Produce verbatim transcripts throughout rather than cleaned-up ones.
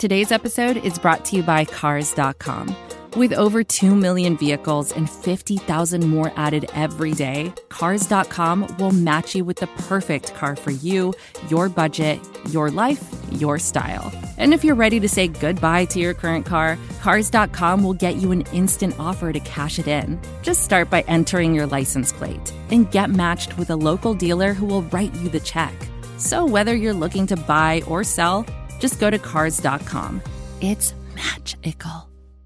Today's episode is brought to you by Cars dot com. With over two million vehicles and fifty thousand more added every day, Cars dot com will match you with the perfect car for you, your budget, your life, your style. And if you're ready to say goodbye to your current car, Cars dot com will get you an instant offer to cash it in. Just start by entering your license plate and get matched with a local dealer who will write you the check. So whether you're looking to buy or sell, just go to Cars dot com. It's magical.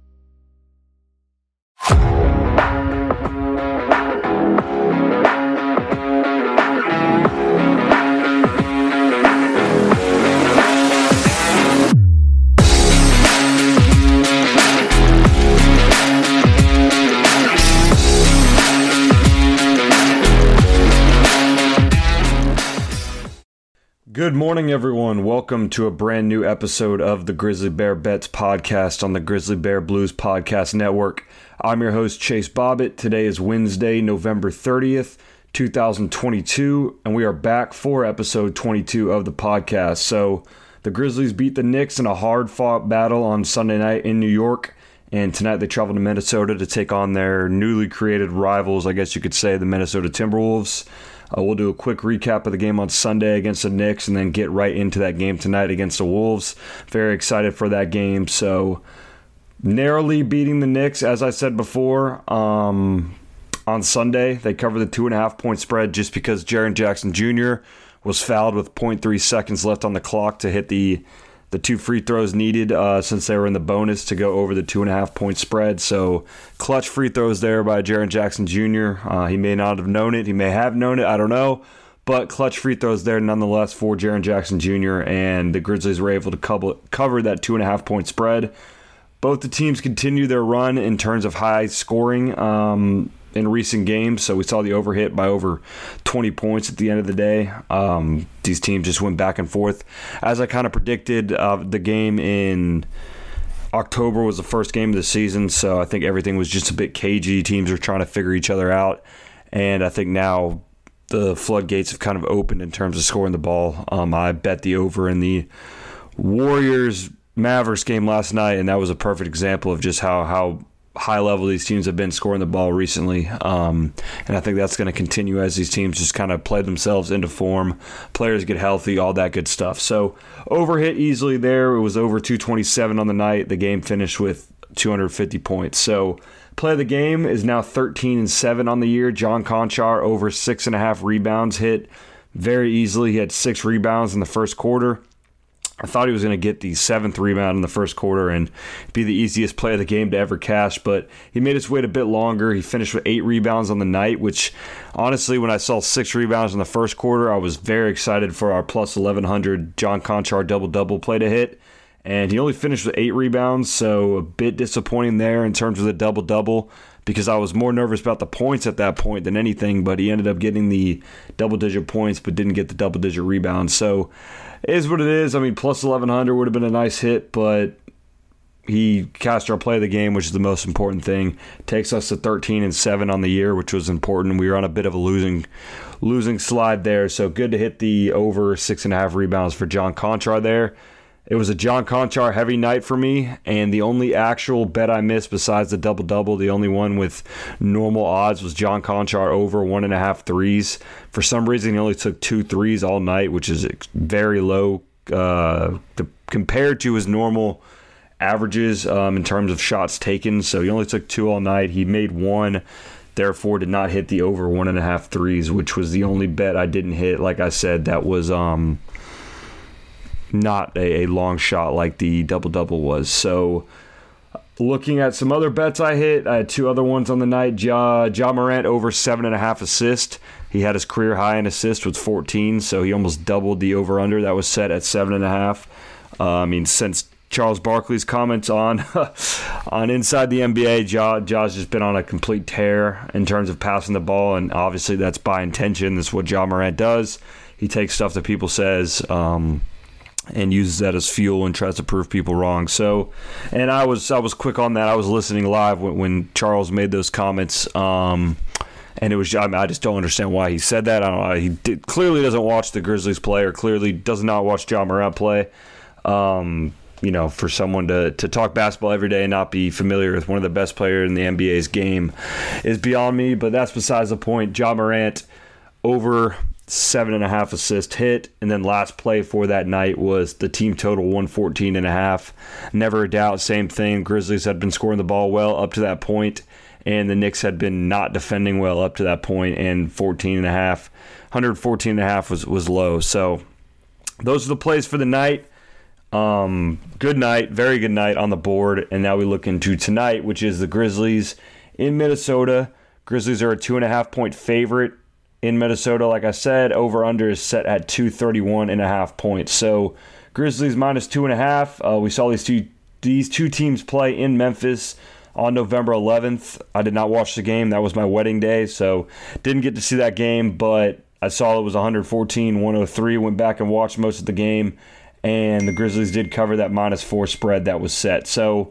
Good morning, everyone. Welcome to a brand new episode of the Grizzly Bear Bets podcast on the Grizzly Bear Blues Podcast Network. I'm your host, Chase Bobbitt. Today is Wednesday, November thirtieth, twenty twenty-two, and we are back for episode twenty-two of the podcast. So the Grizzlies beat the Knicks in a hard-fought battle on Sunday night in New York, and tonight they travel to Minnesota to take on their newly created rivals, I guess you could say, the Minnesota Timberwolves. Uh, we'll do a quick recap of the game on Sunday against the Knicks and then get right into that game tonight against the Wolves. Very excited for that game. So, narrowly beating the Knicks, as I said before, um, on Sunday. They covered the two and a half point spread just because Jaren Jackson Junior was fouled with zero point three seconds left on the clock to hit the the two free throws needed uh, since they were in the bonus to go over the two and a half point spread. So clutch free throws there by Jaren Jackson Junior Uh, he may not have known it. He may have known it. I don't know. But clutch free throws there nonetheless for Jaren Jackson Junior And the Grizzlies were able to cover, cover that two and a half point spread. Both the teams continue their run in terms of high scoring um, in recent games. So we saw the over hit by over twenty points at the end of the day. Um, these teams just went back and forth. As I kind of predicted, uh, the game in October was the first game of the season, so I think everything was just a bit cagey. Teams are trying to figure each other out, and I think now the floodgates have kind of opened in terms of scoring the ball. Um, I bet the over in the Warriors Mavericks game last night, and that was a perfect example of just how how high level these teams have been scoring the ball recently. Um, and I think that's going to continue as these teams just kind of play themselves into form, players get healthy, all that good stuff. So over hit easily there. It was over two twenty-seven on the night. The game finished with two hundred fifty points. So play of the game is now thirteen and seven on the year. John Konchar over six and a half rebounds hit very easily. He had six rebounds in the first quarter. I thought he was going to get the seventh rebound in the first quarter and be the easiest play of the game to ever cash, but he made his wait a bit longer. He finished with eight rebounds on the night, which honestly, when I saw six rebounds in the first quarter, I was very excited for our plus eleven hundred John Konchar double-double play to hit. And he only finished with eight rebounds, so a bit disappointing there in terms of the double-double because I was more nervous about the points at that point than anything, but he ended up getting the double-digit points but didn't get the double-digit rebounds. So it is what it is. I mean, plus eleven hundred would have been a nice hit, but he cashed our play of the game, which is the most important thing. Takes us to thirteen and seven on the year, which was important. We were on a bit of a losing losing slide there, so good to hit the over six and a half rebounds for John Konchar there. It was a John Konchar heavy night for me, and the only actual bet I missed besides the double-double, the only one with normal odds was John Konchar over one and a half threes. For some reason, he only took two threes all night, which is very low uh, to, compared to his normal averages um, in terms of shots taken. So he only took two all night. He made one, therefore did not hit the over one and a half threes, which was the only bet I didn't hit. Like I said, that was... Um, not a, a long shot like the double-double was. So looking at some other bets I hit, I had two other ones on the night. Ja, Ja Morant over seven and a half assists. He had his career high in assists with fourteen, so he almost doubled the over-under that was set at seven and a half. Uh, I mean, since Charles Barkley's comments on on Inside the N B A, Ja, Ja's just been on a complete tear in terms of passing the ball, and obviously that's by intention. That's what Ja Morant does. He takes stuff that people says, um, and uses that as fuel and tries to prove people wrong. So, and I was I was quick on that. I was listening live when, when Charles made those comments, um, and it was I, mean, I just don't understand why he said that. I don't know. He did, clearly doesn't watch the Grizzlies play, or clearly does not watch Ja Morant play. Um, you know, for someone to, to talk basketball every day and not be familiar with one of the best players in the N B A's game is beyond me, but that's besides the point. Ja Morant, over seven and a half assists hit, and then last play for that night was the team total one fourteen and a half. Never a doubt, same thing. Grizzlies had been scoring the ball well up to that point, and the Knicks had been not defending well up to that point, and fourteen and a half, one fourteen and a half was, was low. So those are the plays for the night. Um, good night, very good night on the board, and now we look into tonight, which is the Grizzlies in Minnesota. Grizzlies are a two and a half point favorite in Minnesota. Like I said, over under is set at two thirty-one and a half points. So Grizzlies minus two and a half. Uh, we saw these two these two teams play in Memphis on November eleventh. I did not watch the game. That was my wedding day, so didn't get to see that game, but I saw it was one fourteen one oh three. Went back and watched most of the game, and the Grizzlies did cover that minus four spread that was set. So,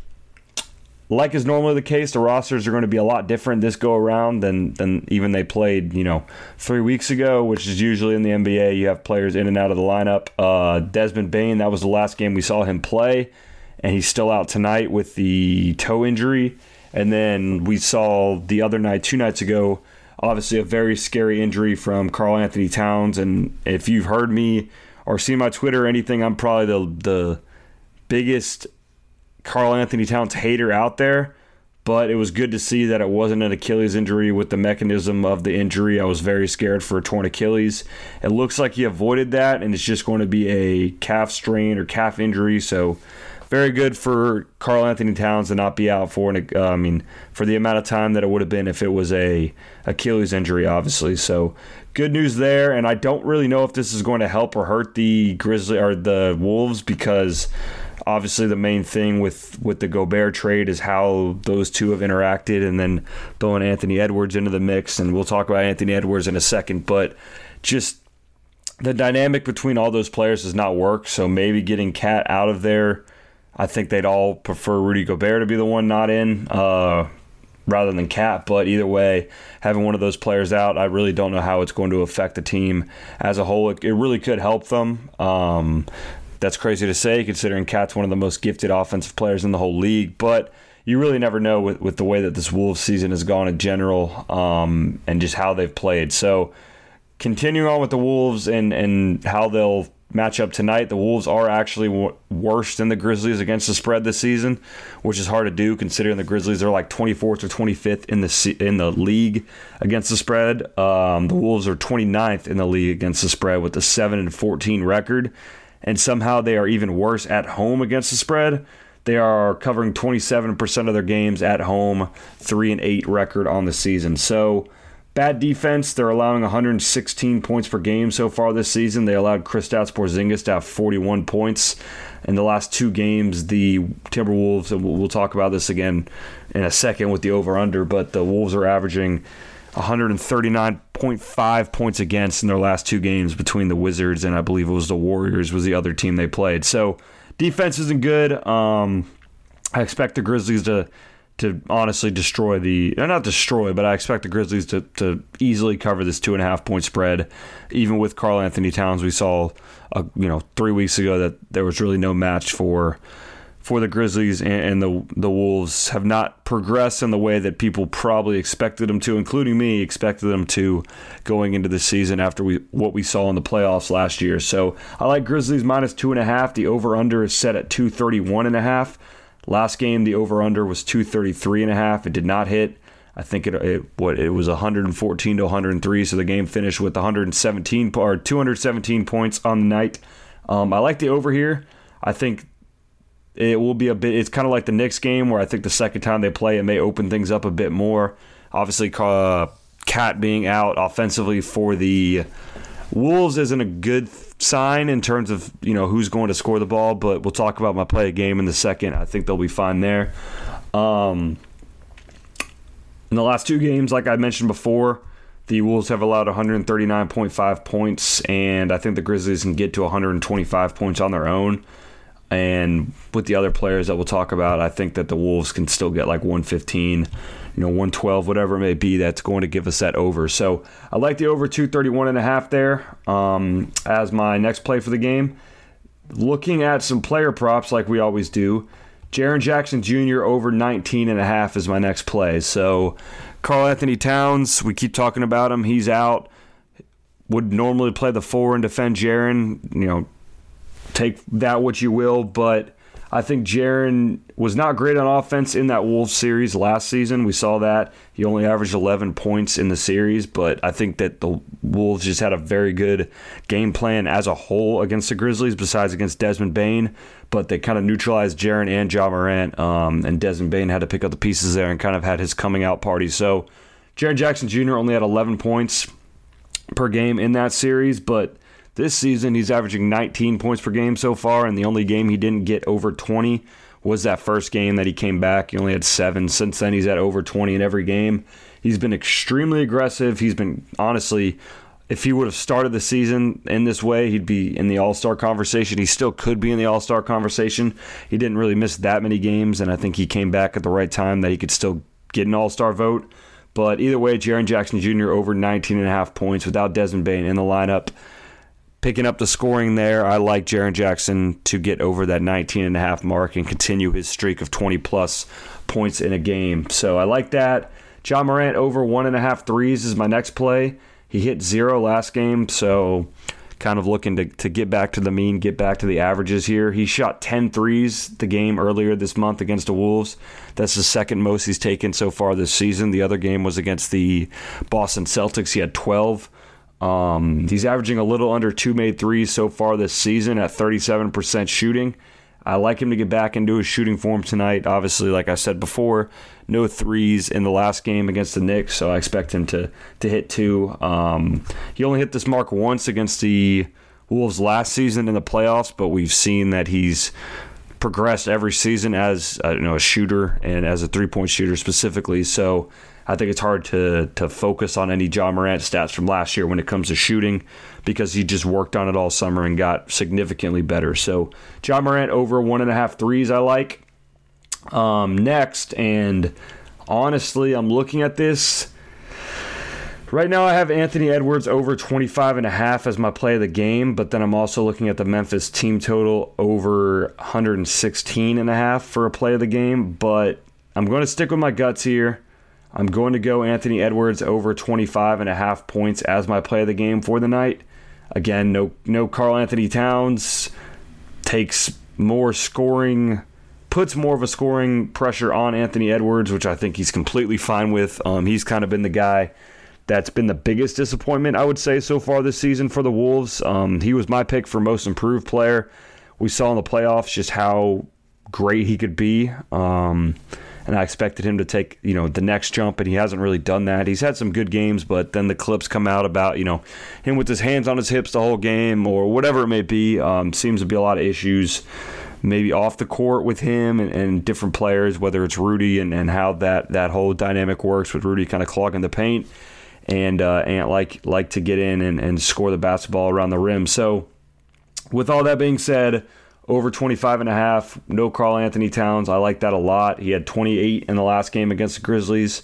like is normally the case, the rosters are going to be a lot different this go around than than even they played, you know, three weeks ago, which is usually in the N B A. You have players in and out of the lineup. Uh, Desmond Bane, that was the last game we saw him play, and he's still out tonight with the toe injury. And then we saw the other night, two nights ago, obviously a very scary injury from Karl Anthony Towns. And if you've heard me or seen my Twitter or anything, I'm probably the the biggest Karl Anthony Towns hater out there, but it was good to see that it wasn't an Achilles injury with the mechanism of the injury. I was very scared for a torn Achilles. It looks like he avoided that, and it's just going to be a calf strain or calf injury, so very good for Karl Anthony Towns to not be out for, an, uh, I mean, for the amount of time that it would have been if it was a Achilles injury, obviously. So good news there, and I don't really know if this is going to help or hurt the Grizzly or the Wolves, because obviously the main thing with, with the Gobert trade is how those two have interacted, and then throwing Anthony Edwards into the mix, and we'll talk about Anthony Edwards in a second, but just the dynamic between all those players does not work, so maybe getting Cat out of there, I think they'd all prefer Rudy Gobert to be the one not in uh, rather than Cat, but either way, having one of those players out, I really don't know how it's going to affect the team as a whole. It, it really could help them. Um, That's crazy to say, considering Cat's one of the most gifted offensive players in the whole league. But you really never know with, with the way that this Wolves season has gone in general, um, and just how they've played. So continuing on with the Wolves and, and how they'll match up tonight, the Wolves are actually w- worse than the Grizzlies against the spread this season, which is hard to do considering the Grizzlies are like twenty-fourth or twenty-fifth in the in the league against the spread. Um, the Wolves are twenty-ninth in the league against the spread with a seven and fourteen record. And somehow they are even worse at home against the spread. They are covering twenty-seven percent of their games at home, three and eight record on the season. So bad defense. They're allowing one hundred sixteen points per game so far this season. They allowed Kristaps Porzingis to have forty-one points in the last two games. The Timberwolves, and we'll talk about this again in a second with the over-under, but the Wolves are averaging one thirty-nine point five points against in their last two games between the Wizards and I believe it was the Warriors was the other team they played. So defense isn't good. Um, I expect the Grizzlies to to honestly destroy the not destroy, but I expect the Grizzlies to, to easily cover this two and a half point spread. Even with Karl Anthony Towns, we saw uh, you know three weeks ago that there was really no match for. for the Grizzlies, and the the Wolves have not progressed in the way that people probably expected them to, including me, expected them to going into the season after we what we saw in the playoffs last year. So I like Grizzlies minus two and a half. The over-under is set at two thirty-one and a half. Last game, the over-under was two thirty-three and a half. It did not hit. I think it, it what it was one fourteen to one oh three, so the game finished with one hundred seventeen or two hundred seventeen points on the night. Um, I like the over here. I think it will be a bit, it's kind of like the Knicks game where I think the second time they play, it may open things up a bit more. Obviously, uh, Cat being out offensively for the Wolves isn't a good sign in terms of, you know, who's going to score the ball, but we'll talk about my play of game in the second. I think they'll be fine there. Um, in the last two games, like I mentioned before, the Wolves have allowed one thirty-nine point five points, and I think the Grizzlies can get to one twenty-five points on their own. And with the other players that we'll talk about, I think that the Wolves can still get like one fifteen, you know, one twelve, whatever it may be, that's going to give us that over. So I like the over two thirty-one and a half there um, as my next play for the game. looking at some player props like we always do, Jaren Jackson Junior over nineteen and a half is my next play. So Karl Anthony Towns, we keep talking about him. He's out. Would normally play the four and defend Jaren. You know, take that what you will, but I think Jaren was not great on offense in that Wolves series last season. We saw that. He only averaged eleven points in the series, but I think that the Wolves just had a very good game plan as a whole against the Grizzlies, besides against Desmond Bane. But they kind of neutralized Jaren and Ja Morant, um, and Desmond Bane had to pick up the pieces there and kind of had his coming out party. So Jaren Jackson Junior only had eleven points per game in that series, but this season, he's averaging nineteen points per game so far, and the only game he didn't get over twenty was that first game that he came back. He only had seven. Since then, he's at over twenty in every game. He's been extremely aggressive. He's been, honestly, if he would have started the season in this way, he'd be in the All-Star conversation. He still could be in the All-Star conversation. He didn't really miss that many games, and I think he came back at the right time that he could still get an All-Star vote. But either way, Jaren Jackson Junior over nineteen and a half points without Desmond Bane in the lineup. Picking up the scoring there, I like Jaren Jackson to get over that nineteen and a half mark and continue his streak of twenty-plus points in a game. So I like that. Ja Morant over one and a half threes is my next play. He hit zero last game, so kind of looking to, to get back to the mean, get back to the averages here. He shot ten threes the game earlier this month against the Wolves. That's the second most he's taken so far this season. The other game was against the Boston Celtics. He had twelve. Um, he's averaging a little under two made threes so far this season at thirty-seven percent shooting. I like him to get back into his shooting form tonight. Obviously, like I said before, no threes in the last game against the Knicks, so I expect him to to hit two. Um, he only hit this mark once against the Wolves last season in the playoffs, but we've seen that he's progressed every season as uh, you know, a shooter and as a three-point shooter specifically. So I think it's hard to to focus on any Ja Morant stats from last year when it comes to shooting because he just worked on it all summer and got significantly better. So Ja Morant over one and a half threes I like. Um, next, and honestly, I'm looking at this. Right now I have Anthony Edwards over twenty-five and a half as my play of the game, but then I'm also looking at the Memphis team total over one hundred sixteen and a half for a play of the game, but I'm going to stick with my guts here. I'm going to go Anthony Edwards over twenty-five and a half points as my play of the game for the night. Again, no no Karl Anthony Towns, takes more scoring, puts more of a scoring pressure on Anthony Edwards, which I think he's completely fine with. Um, he's kind of been the guy that's been the biggest disappointment, I would say, so far this season for the Wolves. Um, he was my pick for most improved player. We saw in the playoffs just how great he could be. Um And I expected him to take, you know, the next jump, and he hasn't really done that. He's had some good games, but then the clips come out about, you know, him with his hands on his hips the whole game or whatever it may be. Um, seems to be a lot of issues maybe off the court with him and, and different players, whether it's Rudy and, and how that, that whole dynamic works with Rudy kind of clogging the paint and uh, Ant like, like to get in and, and score the basketball around the rim. So with all that being said, over twenty-five and a half, no Karl Anthony Towns. I like that a lot. He had twenty-eight in the last game against the Grizzlies.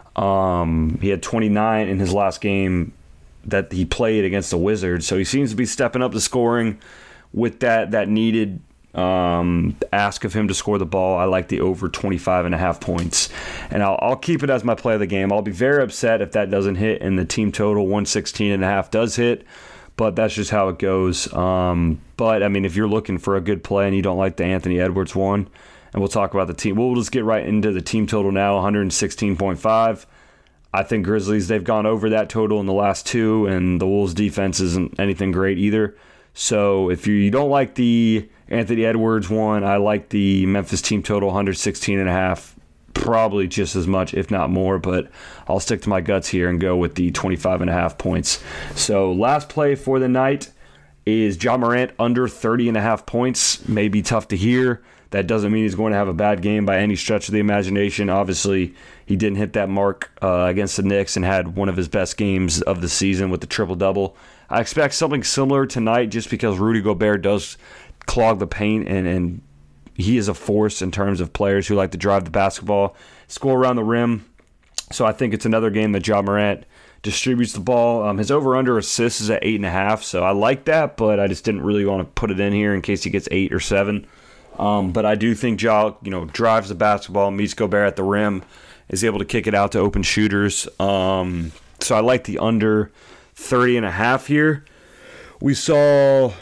Um, he had twenty-nine in his last game that he played against the Wizards. So he seems to be stepping up the scoring with that that needed um, ask of him to score the ball. I like the over twenty-five and a half points. And I'll, I'll keep it as my play of the game. I'll be very upset if that doesn't hit and the team total one sixteen and a half does hit. But that's just how it goes. Um, but, I mean, if you're looking for a good play and you don't like the Anthony Edwards one, and we'll talk about the team. We'll just get right into the team total now, one sixteen point five. I think Grizzlies, they've gone over that total in the last two, and the Wolves' defense isn't anything great either. So if you don't like the Anthony Edwards one, I like the Memphis team total, one sixteen and a half. Probably just as much, if not more, but I'll stick to my guts here and go with the twenty-five and a half points. So last play for the night is Ja Morant under thirty and a half points. May be tough to hear. That doesn't mean he's going to have a bad game by any stretch of the imagination. Obviously, he didn't hit that mark uh, against the Knicks and had one of his best games of the season with the triple-double. I expect something similar tonight just because Rudy Gobert does clog the paint and, and he is a force in terms of players who like to drive the basketball, score around the rim. So I think it's another game that Ja Morant distributes the ball. Um, his over-under assists is at eight and a half, so I like that, but I just didn't really want to put it in here in case he gets eight or seven. Um, but I do think Ja, you know, drives the basketball, meets Gobert at the rim, is able to kick it out to open shooters. Um, so I like the under thirty and a half here. We saw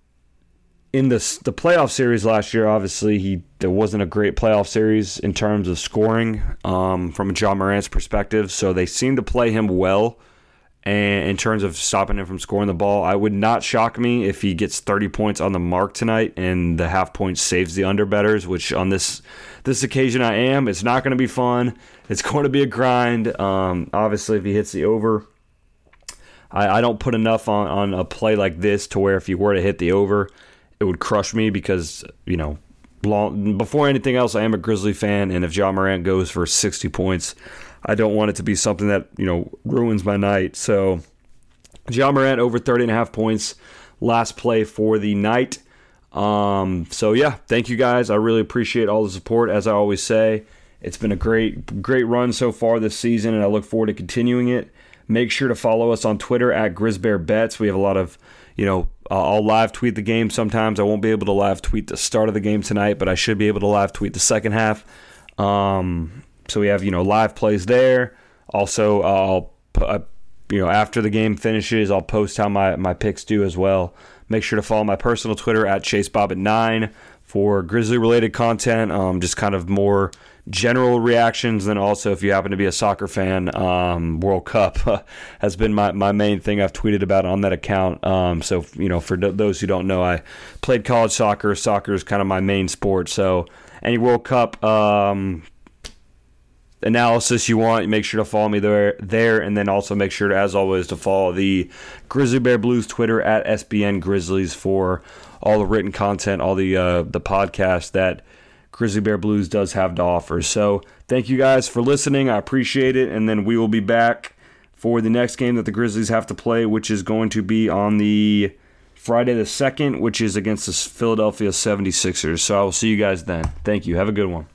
in the the playoff series last year, obviously he there wasn't a great playoff series in terms of scoring um, from Ja Morant's perspective. So they seem to play him well, and in terms of stopping him from scoring the ball, I would not shock me if he gets thirty points on the mark tonight and the half point saves the under bettors, which on this this occasion I am. It's not going to be fun. It's going to be a grind. Um, obviously, if he hits the over, I, I don't put enough on, on a play like this to where if you were to hit the over, it would crush me because, you know, long, before anything else, I am a Grizzly fan, and if Ja Morant goes for sixty points, I don't want it to be something that, you know, ruins my night. So, Ja Morant over thirty and a half points, last play for the night. Um, so, yeah, thank you guys. I really appreciate all the support. As I always say, it's been a great, great run so far this season, and I look forward to continuing it. Make sure to follow us on Twitter at GrizzBearBets. We have a lot of, you know, uh, I'll live tweet the game sometimes. I won't be able to live tweet the start of the game tonight, but I should be able to live tweet the second half. Um, so we have, you know, live plays there. Also, uh, I'll, uh, you know, after the game finishes, I'll post how my, my picks do as well. Make sure to follow my personal Twitter at Chase Bobbitt nine for Grizzly-related content, um, just kind of more general reactions. Then also, if you happen to be a soccer fan, um, World Cup has been my, my main thing I've tweeted about on that account. Um, so, you know, for those who don't know, I played college soccer. Soccer is kind of my main sport. So any World Cup um, analysis you want, make sure to follow me there. there. And then also make sure to, as always, to follow the Grizzly Bear Blues Twitter at S B N Grizzlies for all the written content, all the uh, the podcasts that Grizzly Bear Blues does have to offer. So thank you guys for listening. I appreciate it. And then we will be back for the next game that the Grizzlies have to play, which is going to be on the Friday the second, which is against the Philadelphia seventy-sixers. So I will see you guys then. Thank you. Have a good one.